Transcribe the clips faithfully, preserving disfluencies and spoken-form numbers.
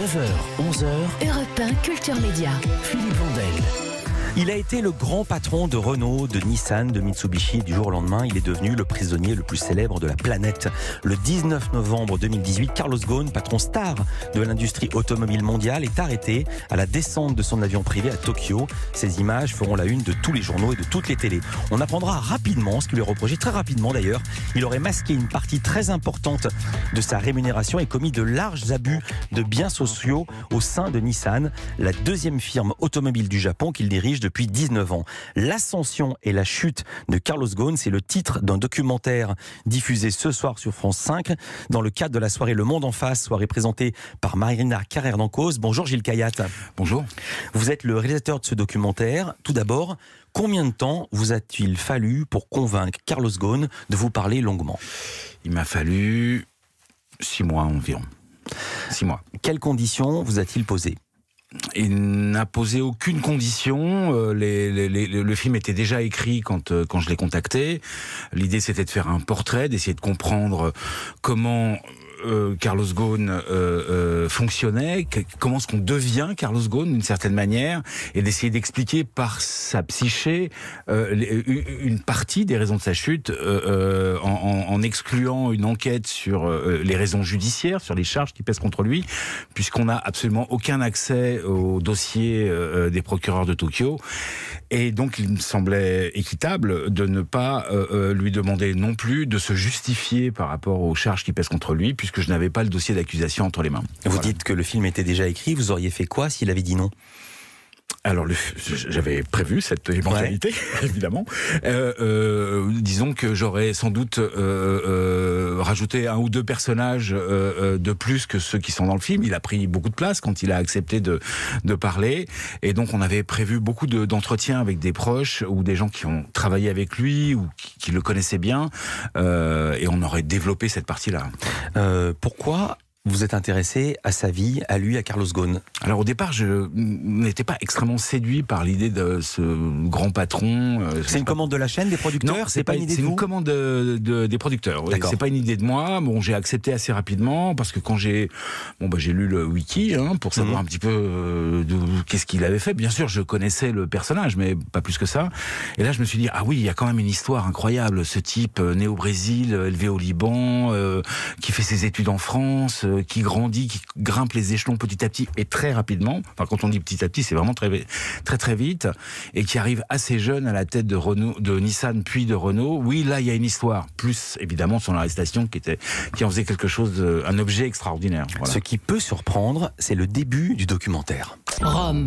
neuf heures, onze heures, Europe un Culture Média. Philippe Vandel. Il a été le grand patron de Renault, de Nissan, de Mitsubishi. Du jour au lendemain, il est devenu le prisonnier le plus célèbre de la planète. Le dix-neuf novembre deux mille dix-huit, Carlos Ghosn, patron star de l'industrie automobile mondiale, est arrêté à la descente de son avion privé à Tokyo. Ces images feront la une de tous les journaux et de toutes les télés. On apprendra rapidement ce qu'il lui est reproché, très rapidement d'ailleurs. Il aurait masqué une partie très importante de sa rémunération et commis de larges abus de biens sociaux au sein de Nissan, la deuxième firme automobile du Japon qu'il dirige depuis dix-neuf ans. L'ascension et la chute de Carlos Ghosn, c'est le titre d'un documentaire diffusé ce soir sur France cinq dans le cadre de la soirée Le Monde en face, soirée présentée par Marina Carrère d'Encausse. Bonjour Gilles Kayat. Bonjour. Vous êtes le réalisateur de ce documentaire. Tout d'abord, combien de temps vous a-t-il fallu pour convaincre Carlos Ghosn de vous parler longuement ? Il m'a fallu six mois environ. Six mois. Quelles conditions vous a-t-il posées ? Il n'a posé aucune condition. Euh, les, les, les, le film était déjà écrit quand, euh, quand je l'ai contacté. L'idée, c'était de faire un portrait, d'essayer de comprendre comment euh, Carlos Ghosn euh, euh, fonctionnait, que, comment est-ce qu'on devient Carlos Ghosn d'une certaine manière, et d'essayer d'expliquer par sa psyché euh, une partie des raisons de sa chute, euh, euh, en, en, en excluant une enquête sur euh, les raisons judiciaires, sur les charges qui pèsent contre lui, puisqu'on n'a absolument aucun accès au dossier euh, des procureurs de Tokyo. Et donc, il me semblait équitable de ne pas euh, lui demander non plus de se justifier par rapport aux charges qui pèsent contre lui, puisque je n'avais pas le dossier d'accusation entre les mains. Vous Voilà. dites que le film était déjà écrit, vous auriez fait quoi s'il avait dit non ? Alors, le, j'avais prévu cette éventualité, ouais. évidemment. Euh, euh, disons que j'aurais sans doute euh, euh, rajouté un ou deux personnages euh, de plus que ceux qui sont dans le film. Il a pris beaucoup de place quand il a accepté de, de parler. Et donc, on avait prévu beaucoup de, d'entretiens avec des proches ou des gens qui ont travaillé avec lui ou qui, qui le connaissaient bien. Euh, et on aurait développé cette partie-là. Euh, pourquoi vous êtes intéressé à sa vie, à lui, à Carlos Ghosn ? Alors au départ, je n'étais pas extrêmement séduit par l'idée de ce grand patron. C'est une commande de la chaîne, des producteurs ? Non, c'est, c'est pas, pas une idée c'est de vous ? une commande de, de, des producteurs. Oui. C'est pas une idée de moi. Bon, j'ai accepté assez rapidement parce que quand j'ai, bon, bah, j'ai lu le wiki hein, pour savoir mmh. un petit peu euh, de, qu'est-ce qu'il avait fait. Bien sûr, je connaissais le personnage, mais pas plus que ça. Et là, je me suis dit ah oui, il y a quand même une histoire incroyable. Ce type euh, né au Brésil, euh, élevé au Liban, euh, qui fait ses études en France. Euh, qui grandit, qui grimpe les échelons petit à petit et très rapidement. Enfin, quand on dit petit à petit, c'est vraiment très, très, très vite. Et qui arrive assez jeune à la tête de Renault, de Nissan, puis de Renault. Oui, là, il y a une histoire. Plus, évidemment, son arrestation qui était, qui en faisait quelque chose, de, un objet extraordinaire. Voilà. Ce qui peut surprendre, c'est le début du documentaire. Rome,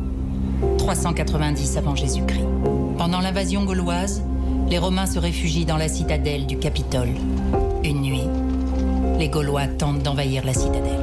trois cent quatre-vingt-dix avant Jésus-Christ. Pendant l'invasion gauloise, les Romains se réfugient dans la citadelle du Capitole. Une nuit, les Gaulois tentent d'envahir la citadelle.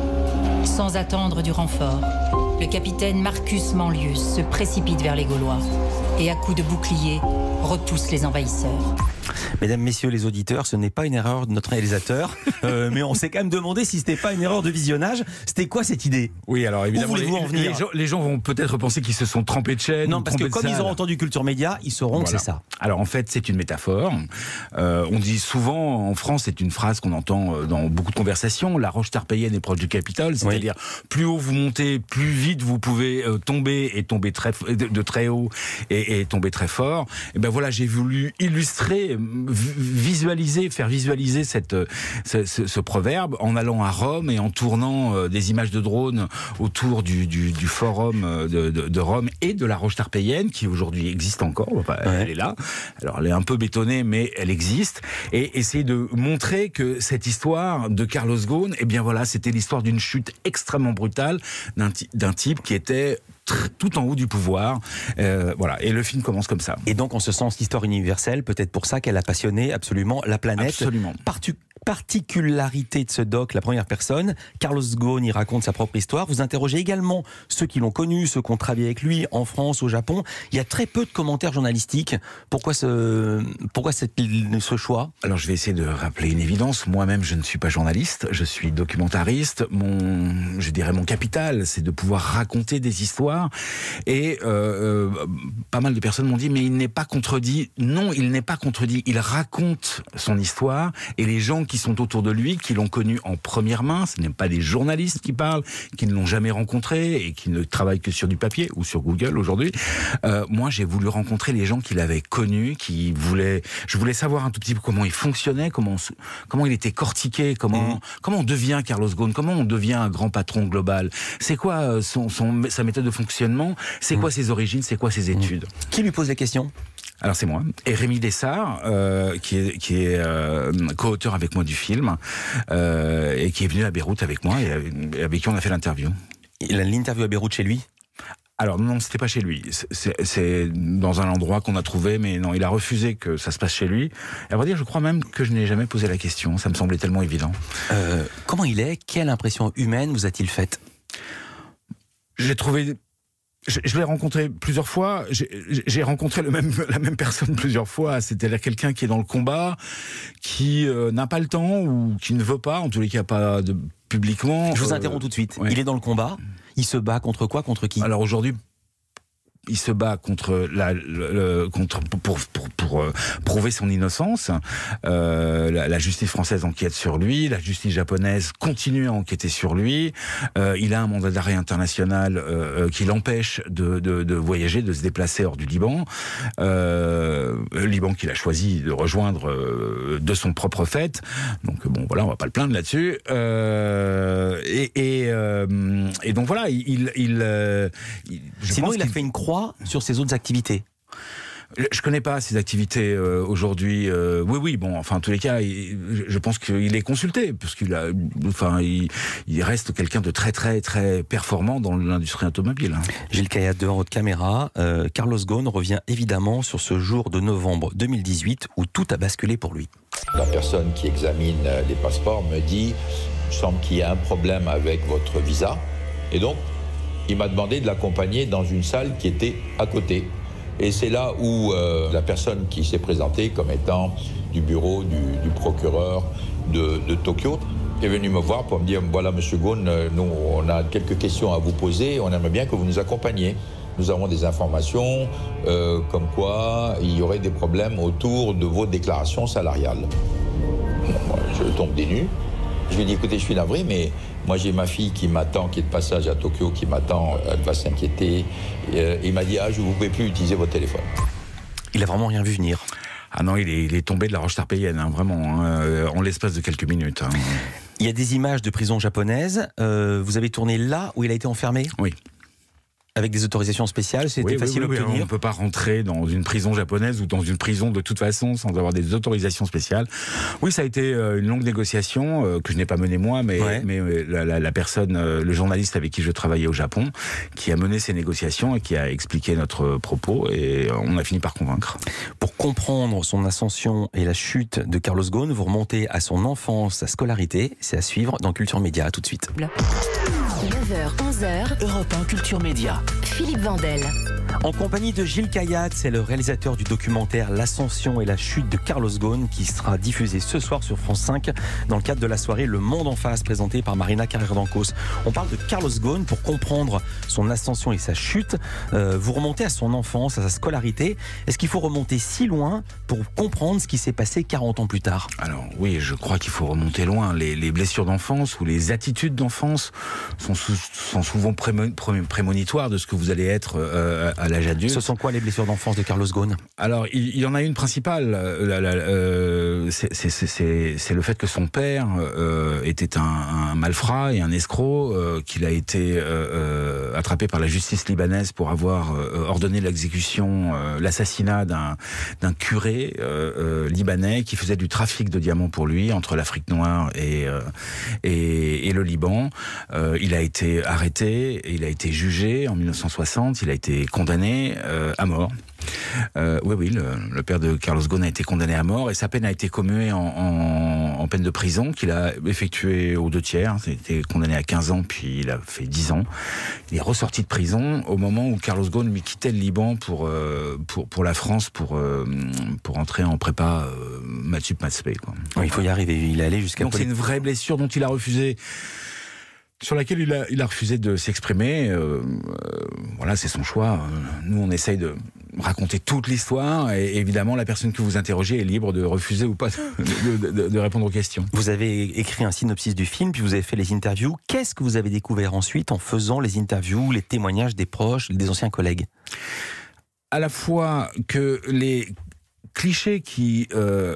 Sans attendre du renfort, le capitaine Marcus Manlius se précipite vers les Gaulois et à coups de bouclier repousse les envahisseurs. Mesdames, messieurs les auditeurs, ce n'est pas une erreur de notre réalisateur, euh, mais on s'est quand même demandé si c'était pas une erreur de visionnage. C'était quoi cette idée ? Oui, alors évidemment, les, en venir les, gens, les gens vont peut-être penser qu'ils se sont trompés de chaîne. Non, parce que comme ils ont entendu Culture Média, ils sauront voilà. que c'est ça. Alors en fait, c'est une métaphore. Euh, on dit souvent en France, c'est une phrase qu'on entend dans beaucoup de conversations, la roche tarpéienne est proche du Capitole, c'est-à-dire oui. plus haut vous montez, plus vite vous pouvez euh, tomber et tomber très, de, de très haut et, et tomber très fort. Et ben voilà, j'ai voulu illustrer, visualiser, faire visualiser cette, ce, ce, ce proverbe en allant à Rome et en tournant euh, des images de drones autour du, du, du forum de, de, de Rome et de la roche tarpéienne qui aujourd'hui existe encore. Enfin, ouais. Elle est là. Alors elle est un peu bétonnée, mais elle existe. Et essayer de montrer que cette histoire de Carlos Ghosn, eh bien voilà, c'était l'histoire d'une chute extrêmement brutale d'un, d'un type qui était tout en haut du pouvoir. Euh, voilà. Et le film commence comme ça. Et donc, en ce sens, l'histoire universelle, peut-être pour ça qu'elle a passionné absolument la planète. Absolument. Partu- particularité de ce doc, la première personne, Carlos Ghosn y raconte sa propre histoire. Vous interrogez également ceux qui l'ont connu, ceux qui ont travaillé avec lui en France, au Japon. Il y a très peu de commentaires journalistiques. Pourquoi ce, pourquoi cette, ce choix ? Alors, je vais essayer de rappeler une évidence. Moi-même, je ne suis pas journaliste, je suis documentariste. Mon, je dirais mon capital, c'est de pouvoir raconter des histoires. Et euh, euh, pas mal de personnes m'ont dit, mais il n'est pas contredit. Non, il n'est pas contredit. Il raconte son histoire et les gens qui sont autour de lui, qui l'ont connu en première main. Ce n'est pas des journalistes qui parlent, qui ne l'ont jamais rencontré et qui ne travaillent que sur du papier ou sur Google aujourd'hui. Euh, moi, j'ai voulu rencontrer les gens qui l'avaient connu, qui voulaient. Je voulais savoir un tout petit peu comment il fonctionnait, comment comment il était cortiqué, comment mmh. comment on devient Carlos Ghosn, comment on devient un grand patron global. C'est quoi son, son sa méthode de fonctionnement? C'est mmh. quoi ses origines? C'est quoi ses études? Mmh. Qui lui pose les questions? Alors c'est moi, et Rémi Dessart, euh, qui est, qui est euh, co-auteur avec moi du film, euh, et qui est venu à Beyrouth avec moi, et avec qui on a fait l'interview. Il a l'interview à Beyrouth chez lui? Alors non, c'était pas chez lui. C'est, c'est dans un endroit qu'on a trouvé, mais non, il a refusé que ça se passe chez lui. Et à vrai dire, je crois même que je n'ai jamais posé la question. Ça me semblait tellement évident. Euh, comment il est? Quelle impression humaine vous a-t-il faite? J'ai trouvé... Je, je l'ai rencontré plusieurs fois. J'ai, j'ai rencontré le même, la même personne plusieurs fois. C'est-à-dire quelqu'un qui est dans le combat, qui euh, n'a pas le temps ou qui ne veut pas, en tous les cas pas de, publiquement. Je vous interromps euh, tout de suite. Ouais. Il est dans le combat. Il se bat contre quoi? Contre qui? Alors aujourd'hui, il se bat contre la, le, contre pour pour pour, pour euh, prouver son innocence. Euh, la, la justice française enquête sur lui, la justice japonaise continue à enquêter sur lui. Euh, il a un mandat d'arrêt international euh, qui l'empêche de, de de voyager, de se déplacer hors du Liban. Euh, le Liban qu'il a choisi de rejoindre euh, de son propre fait. Donc bon, voilà, on va pas le plaindre là-dessus. Euh, et et, euh, et donc voilà, il il, il, il je sinon pense il a fait une croix sur ses autres activités. Je connais pas ses activités euh, aujourd'hui. Euh, oui, oui. Bon, enfin, en tous les cas, il, je pense qu'il est consulté parce qu'il a, enfin, il, il reste quelqu'un de très, très, très performant dans l'industrie automobile. Gilles Kayat, devant votre caméra, euh, Carlos Ghosn revient évidemment sur ce jour de novembre deux mille dix-huit où tout a basculé pour lui. La personne qui examine les passeports me dit, il semble qu'il y a un problème avec votre visa, et donc il m'a demandé de l'accompagner dans une salle qui était à côté. Et c'est là où euh, la personne qui s'est présentée comme étant du bureau du, du procureur de, de Tokyo est venue me voir pour me dire, voilà monsieur Ghosn, nous on a quelques questions à vous poser, on aimerait bien que vous nous accompagniez. Nous avons des informations euh, comme quoi il y aurait des problèmes autour de vos déclarations salariales. Bon, moi, je tombe des nues. Je lui ai dit, écoutez, je suis navré, mais moi j'ai ma fille qui m'attend, qui est de passage à Tokyo, qui m'attend, elle va s'inquiéter. Et, euh, il m'a dit, ah, je vous pouvez plus utiliser votre téléphone. Il a vraiment rien vu venir. Ah non, il est, il est tombé de la roche tarpéienne, hein, vraiment, hein, en l'espace de quelques minutes. Hein. Il y a des images de prison japonaise. Euh, vous avez tourné là où il a été enfermé? Oui. Avec des autorisations spéciales, c'était oui, facile oui, oui, à obtenir. On ne peut pas rentrer dans une prison japonaise ou dans une prison de toute façon sans avoir des autorisations spéciales. Oui, ça a été une longue négociation euh, que je n'ai pas menée moi, mais, ouais. mais la, la, la personne, euh, le journaliste avec qui je travaillais au Japon, qui a mené ces négociations et qui a expliqué notre propos, et on a fini par convaincre. Pour comprendre son ascension et la chute de Carlos Ghosn, vous remontez à son enfance, sa scolarité. C'est à suivre dans Culture Média. À tout de suite. neuf heures, onze heures, Europe un Culture Média. Philippe Vandel. En compagnie de Gilles Kayat, c'est le réalisateur du documentaire L'ascension et la chute de Carlos Ghosn qui sera diffusé ce soir sur France cinq dans le cadre de la soirée Le Monde en face présentée par Marina Carrère-Dancos. On parle de Carlos Ghosn pour comprendre son ascension et sa chute. Euh, vous remontez à son enfance, à sa scolarité. Est-ce qu'il faut remonter si loin pour comprendre ce qui s'est passé quarante ans plus tard? Alors oui, je crois qu'il faut remonter loin. Les, les blessures d'enfance ou les attitudes d'enfance sont, sou- sont souvent prémo- pré- prémonitoires de ce que vous allez être euh, à l'âge adulte. Ce sont quoi les blessures d'enfance de Carlos Ghosn? Alors, il, il y en a une principale. Euh, euh, c'est, c'est, c'est, c'est le fait que son père euh, était un, un malfrat et un escroc, euh, qu'il a été euh, attrapé par la justice libanaise pour avoir euh, ordonné l'exécution, euh, l'assassinat d'un, d'un curé euh, euh, libanais qui faisait du trafic de diamants pour lui entre l'Afrique noire et, euh, et, et le Liban. Euh, il a été arrêté, il a été jugé en mille neuf cent soixante, il a été condamné euh, à mort. Euh, oui, oui, le, le père de Carlos Ghosn a été condamné à mort et sa peine a été commuée en, en, en peine de prison qu'il a effectuée aux deux tiers. Il a été condamné à quinze ans, puis il a fait dix ans. Il est ressorti de prison au moment où Carlos Ghosn lui quittait le Liban pour, euh, pour, pour la France, pour, euh, pour entrer en prépa euh, Matsup Matspe, quoi. Oui, il faut y arriver, il est allé jusqu'à... Donc c'est une vraie blessure dont il a refusé sur laquelle il a, il a refusé de s'exprimer. Euh, euh, voilà, c'est son choix. Nous, on essaye de raconter toute l'histoire et évidemment, la personne que vous interrogez est libre de refuser ou pas de, de, de répondre aux questions. Vous avez écrit un synopsis du film, puis vous avez fait les interviews. Qu'est-ce que vous avez découvert ensuite en faisant les interviews, les témoignages des proches, des anciens collègues ? À la fois que les clichés qui euh,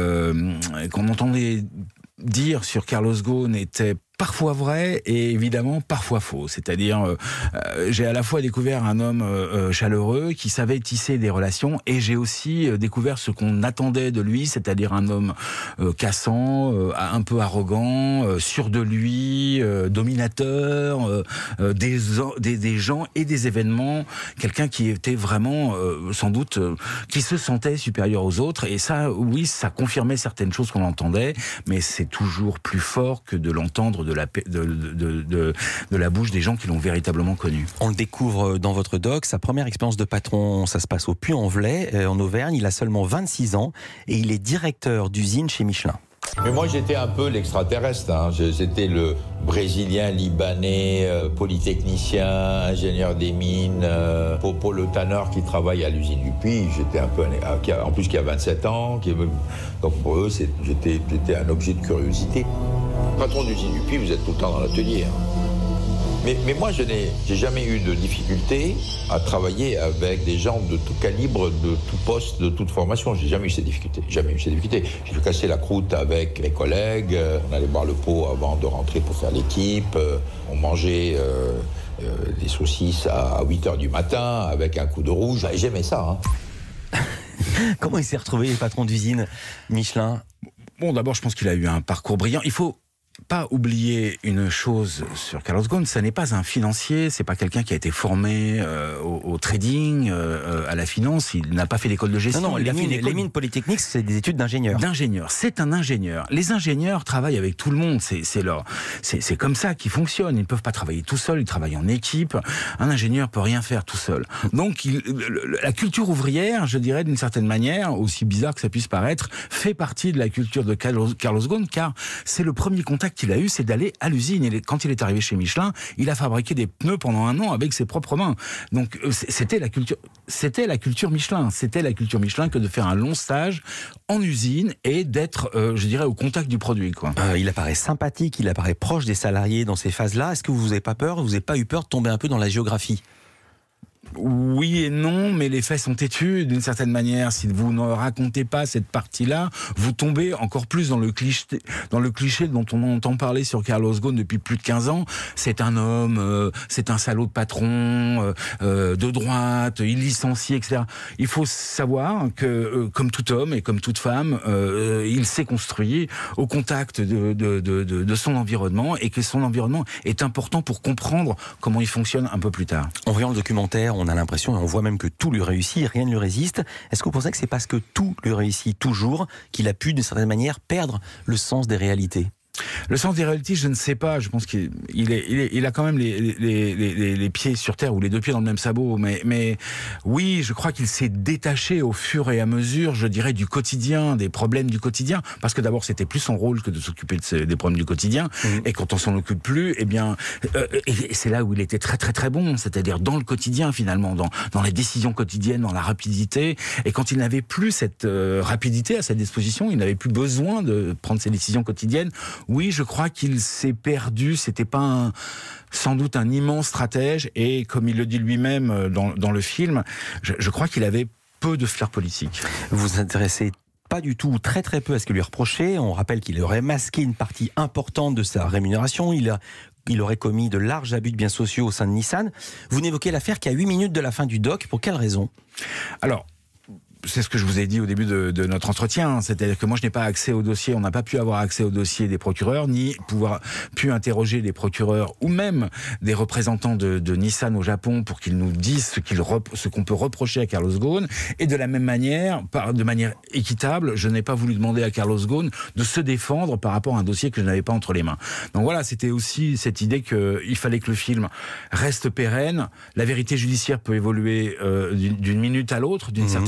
euh, qu'on entendait dire sur Carlos Ghosn étaient parfois vrai et évidemment parfois faux. C'est-à-dire, euh, euh, j'ai à la fois découvert un homme euh, chaleureux qui savait tisser des relations et j'ai aussi euh, découvert ce qu'on attendait de lui, c'est-à-dire un homme euh, cassant, euh, un peu arrogant, euh, sûr de lui, euh, dominateur, euh, euh, des, des, des gens et des événements, quelqu'un qui était vraiment euh, sans doute, euh, qui se sentait supérieur aux autres et ça, oui, ça confirmait certaines choses qu'on entendait, mais c'est toujours plus fort que de l'entendre de la, de, de, de, de la bouche des gens qui l'ont véritablement connu. On le découvre dans votre doc, sa première expérience de patron, ça se passe au Puy-en-Velay, en Auvergne. Il a seulement vingt-six ans et il est directeur d'usine chez Michelin. Mais moi, j'étais un peu l'extraterrestre. Hein. J'étais le Brésilien, Libanais, euh, polytechnicien, ingénieur des mines, euh, Popo le tanneur qui travaille à l'usine du Puy. J'étais un peu, un, qui a, en plus qui a vingt-sept ans. Qui, donc pour eux, c'est, j'étais, j'étais un objet de curiosité. Patron d'usine du Puy, vous êtes tout le temps dans l'atelier. Hein. Mais, mais moi, je n'ai j'ai jamais eu de difficulté à travailler avec des gens de tout calibre, de tout poste, de toute formation. J'ai jamais eu ces difficultés. Jamais eu ces difficultés. J'ai dû casser la croûte avec mes collègues. On allait boire le pot avant de rentrer pour faire l'équipe. On mangeait euh, euh, des saucisses à huit heures du matin avec un coup de rouge. J'aimais ça. Hein. Comment il s'est retrouvé patron d'usine Michelin ? Bon, d'abord, je pense qu'il a eu un parcours brillant. Il faut pas oublier une chose sur Carlos Ghosn, ça n'est pas un financier, c'est pas quelqu'un qui a été formé euh, au, au trading, euh, à la finance, il n'a pas fait d'école de gestion. Non, non, il les, a mines, fait une école... les mines polytechniques, c'est des études d'ingénieur. D'ingénieur, c'est un ingénieur. Les ingénieurs travaillent avec tout le monde, c'est, c'est, leur, c'est, c'est comme ça qu'ils fonctionnent, ils ne peuvent pas travailler tout seuls, ils travaillent en équipe, un ingénieur peut rien faire tout seul. Donc il, la culture ouvrière, je dirais d'une certaine manière, aussi bizarre que ça puisse paraître, fait partie de la culture de Carlos, Carlos Ghosn, car c'est le premier contact qu'il a eu, c'est d'aller à l'usine. Et quand il est arrivé chez Michelin, il a fabriqué des pneus pendant un an avec ses propres mains. Donc c'était la culture, c'était la culture Michelin. C'était la culture Michelin que de faire un long stage en usine et d'être, euh, je dirais, au contact du produit, quoi. Euh, il apparaît sympathique, il apparaît proche des salariés dans ces phases-là. Est-ce que vous n'avez pas peur, vous n'avez pas eu peur de tomber un peu dans la géographie ? Oui et non, mais les faits sont têtus d'une certaine manière. Si vous ne racontez pas cette partie-là, vous tombez encore plus dans le cliché, dans le cliché dont on entend parler sur Carlos Ghosn depuis plus de quinze ans. C'est un homme, euh, c'est un salaud de patron, euh, euh, de droite, il licencié, et cetera. Il faut savoir que, euh, comme tout homme et comme toute femme, euh, il s'est construit au contact de, de, de, de, de son environnement et que son environnement est important pour comprendre comment il fonctionne un peu plus tard. En voyant le documentaire, on a l'impression, et on voit même que tout lui réussit, rien ne lui résiste. Est-ce que vous pensez que c'est parce que tout lui réussit toujours qu'il a pu, d'une certaine manière, perdre le sens des réalités ? Le sens des réalités, je ne sais pas. Je pense qu'il il est, il est, il a quand même les, les, les, les pieds sur terre ou les deux pieds dans le même sabot. Mais, mais oui, je crois qu'il s'est détaché au fur et à mesure, je dirais, du quotidien, des problèmes du quotidien. Parce que d'abord, c'était plus son rôle que de s'occuper de ces, des problèmes du quotidien. Mmh. Et quand on s'en occupe plus, eh bien, euh, et c'est là où il était très très très bon. C'est-à-dire dans le quotidien finalement, dans, dans les décisions quotidiennes, dans la rapidité. Et quand il n'avait plus cette euh, rapidité à sa disposition, il n'avait plus besoin de prendre ses décisions quotidiennes. Oui, je crois qu'il s'est perdu. C'était pas un, sans doute un immense stratège. Et comme il le dit lui-même dans, dans le film, je, je crois qu'il avait peu de flair politique. Vous vous intéressez pas du tout, très très peu à ce que lui reprochait. On rappelle qu'il aurait masqué une partie importante de sa rémunération. Il a Il aurait commis de larges abus de biens sociaux au sein de Nissan. Vous n'évoquez l'affaire qu'à huit minutes de la fin du doc. Pour quelle raison ? Alors, c'est ce que je vous ai dit au début de, de notre entretien, c'est-à-dire que moi je n'ai pas accès au dossier, on n'a pas pu avoir accès au dossier des procureurs, ni pouvoir pu interroger les procureurs ou même des représentants de, de Nissan au Japon pour qu'ils nous disent ce, qu'ils rep, ce qu'on peut reprocher à Carlos Ghosn. Et de la même manière, par, de manière équitable, je n'ai pas voulu demander à Carlos Ghosn de se défendre par rapport à un dossier que je n'avais pas entre les mains. Donc voilà, c'était aussi cette idée qu'il fallait que le film reste pérenne. La vérité judiciaire peut évoluer euh, d'une, d'une minute à l'autre, d'une mmh. certaine manière.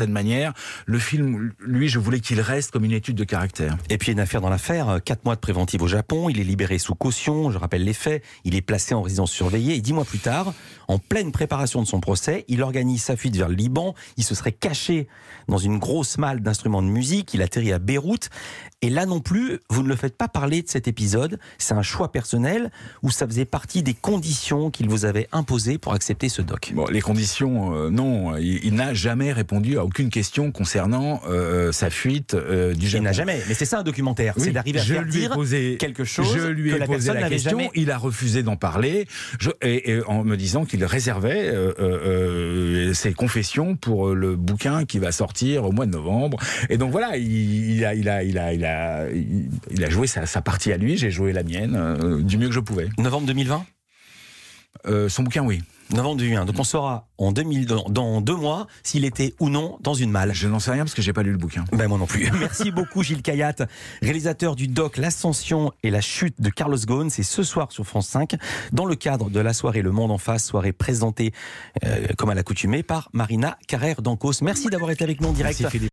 manière, le film, lui, je voulais qu'il reste comme une étude de caractère. Et puis une affaire dans l'affaire, quatre mois de préventive au Japon, il est libéré sous caution, je rappelle les faits, il est placé en résidence surveillée et dix mois plus tard, en pleine préparation de son procès, il organise sa fuite vers le Liban, il se serait caché dans une grosse malle d'instruments de musique, il atterrit à Beyrouth et là non plus, vous ne le faites pas parler de cet épisode, c'est un choix personnel ou ça faisait partie des conditions qu'il vous avait imposées pour accepter ce doc? Bon, les conditions, euh, non, il, il n'a jamais répondu à aucune question concernant euh, sa fuite euh, du Japon. Il n'a jamais, mais c'est ça un documentaire, oui, c'est d'arriver à je faire lui ai dire posé, quelque chose je lui ai que la posé personne la n'avait question, jamais... il a refusé d'en parler, je, et, et en me disant qu'il réservait euh, euh, ses confessions pour le bouquin qui va sortir au mois de novembre. Et donc voilà, il, il, a, il, a, il, a, il, a, il a joué sa, sa partie à lui, j'ai joué la mienne euh, du mieux que je pouvais. Novembre deux mille vingt euh, Son bouquin, oui. Novembre deux mille vingt. Donc on saura en deux mille, dans, dans deux mois s'il était ou non dans une malle. Je n'en sais rien parce que j'ai pas lu le bouquin. Ben moi non plus. Merci beaucoup Gilles Kayat, réalisateur du doc L'Ascension et la chute de Carlos Ghosn. C'est ce soir sur France cinq dans le cadre de la soirée Le Monde en face, soirée présentée euh, comme à l'accoutumée par Marina Carrère d'Ancos. Merci d'avoir été avec nous en direct. Merci,